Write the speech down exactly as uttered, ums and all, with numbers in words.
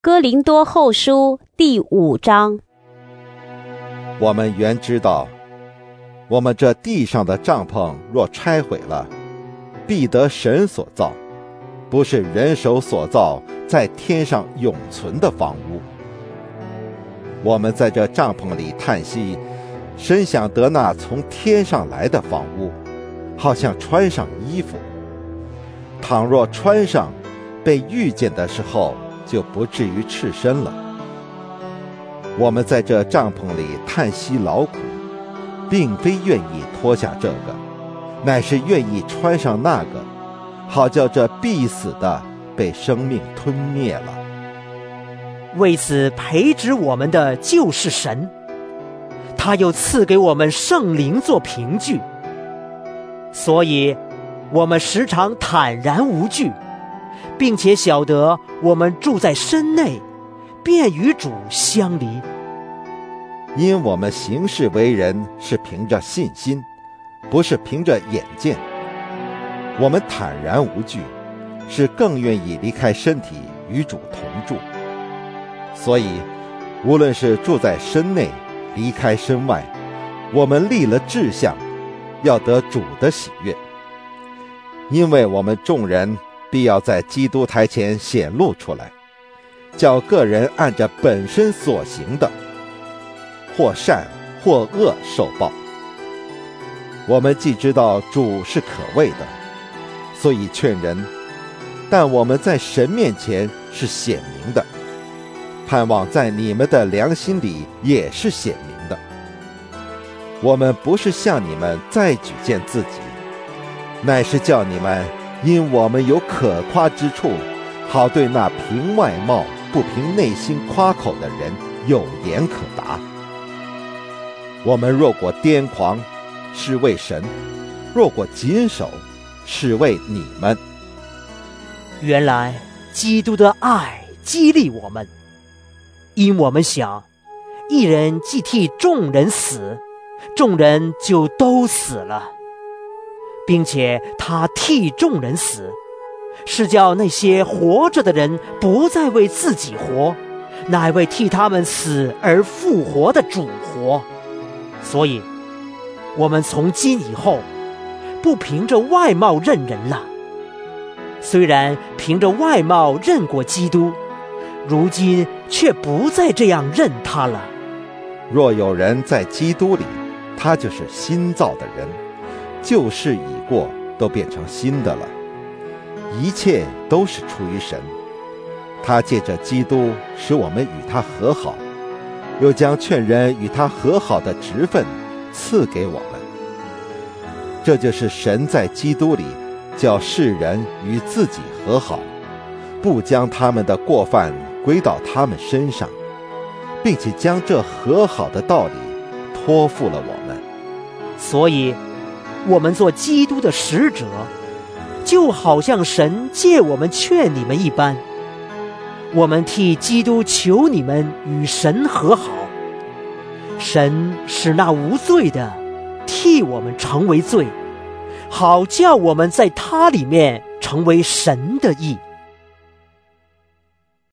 哥林多后书第五章。 我们原知道，我们这地上的帐篷若拆毁了，必得神所造，不是人手所造，在天上永存的房屋。我们在这帐篷里叹息，深想得那从天上来的房屋，好像穿上衣服。倘若穿上，被遇见的时候，就不至于赤身了。我们在这帐篷里叹息劳苦，并非愿意脱下这个，乃是愿意穿上那个，好叫这必死的被生命吞灭了。 为此培植我们的就是神，他又赐给我们圣灵做凭据，所以我们时常坦然无惧，并且晓得我们住在身内，便与主相离。 因我们行事为人是凭着信心，不是凭着眼见。我们坦然无惧，是更愿意离开身体与主同住。所以无论是住在身内，离开身外，我们立了志向，要得主的喜悦。因为我们众人必要在基督台前显露出来，叫个人按着本身所行的，或善或恶受报。我们既知道主是可畏的，所以劝人，但我们在神面前是显明的，盼望在你们的良心里也是显明的。我们不是向你们再举荐自己，乃是叫你们因我们有可夸之处，好对那凭外貌不凭内心夸口的人有言可答。我们若果癫狂，是为神；若果谨守，是为你们。 原来基督的爱激励我们，因我们想，一人既替众人死，众人就都死了，并且他替众人死，是叫那些活着的人不再为自己活，乃为替他们死而复活的主活。所以我们从今以后不凭着外貌认人了。虽然凭着外貌认过基督，如今却不再这样认他了。 若有人在基督里，他就是新造的人，旧事已过，都变成新的了。一切都是出于神，他借着基督使我们与他和好，又将劝人与他和好的职分赐给我们。这就是神在基督里叫世人与自己和好，不将他们的过犯归到他们身上，并且将这和好的道理托付了我们。 所以我们做基督的使者，就好像神借我们劝你们一般。我们替基督求你们与神和好，神使那无罪的替我们成为罪，好叫我们在他里面成为神的义。